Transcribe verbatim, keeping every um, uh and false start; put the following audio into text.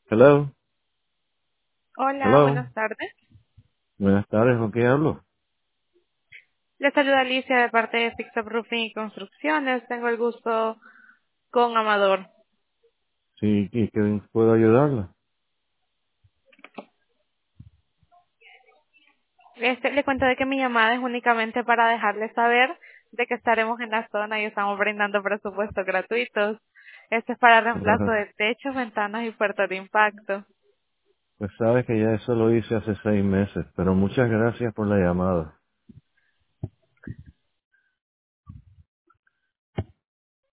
Hello, Hola, hello. buenas tardes. Buenas tardes, ¿con quién hablo? Les saluda Alicia de parte de Fix Up Roofing y Construcciones. Tengo el gusto con Amador. Sí, ¿y qué puedo ayudarla? Este, le cuento de que mi llamada es únicamente para dejarles saber de que estaremos en la zona y estamos brindando presupuestos gratuitos. Este es para reemplazo Ajá. de techos, ventanas y puertas de impacto. Pues sabes que ya eso lo hice hace seis meses, pero muchas gracias por la llamada.